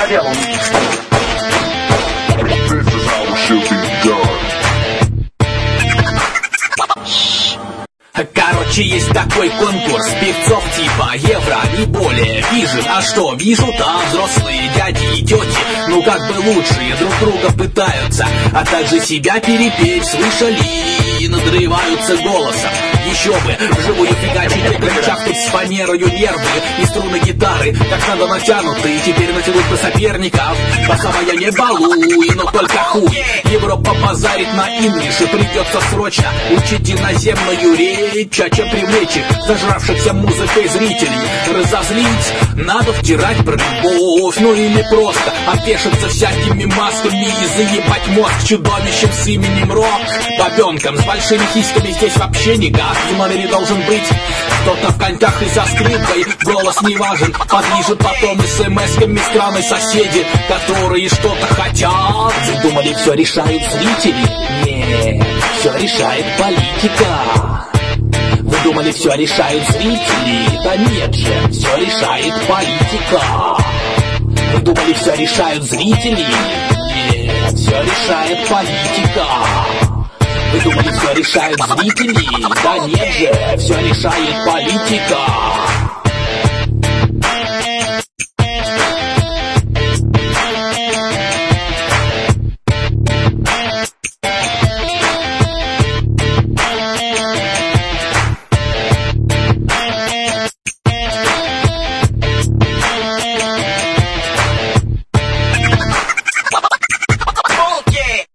делу. Короче, есть такой конкурс певцов типа евро, не более. Вижу, а что вижу, там взрослые дяди и тети, ну как бы лучшие, друг друга пытаются, а также себя перепеть, слышали, и надрываются голосом. Еще бы, вживую фигачить и кричав тут с фанерою нервы и струны гитары, как надо натянуты, и теперь натянуть на соперников. Басовая не балуй, но только хуй. Европа базарит на имидже, придется срочно учить иноземную речь, а чем привлечь их, зажравшихся музыкой зрителей. Разозлить надо втирать про любовь, ну или просто опешиться всякими масками и заебать мозг чудовищем с именем Рок. Бабенкам с большими хиськами здесь вообще никак. В номере должен быть кто-то в коньках и со скрипкой, голос не важен, подвижет потом смс-ками странные соседи, которые что-то хотят. Вы думали, все решают зрители? Нет, все решает политика. Вы думали, все решают зрители? Да нет же, все решает политика. Вы думали, все решают зрители? Нет, все решает политика. Вы думали, все решают зрители? Да нет же, все решает политика.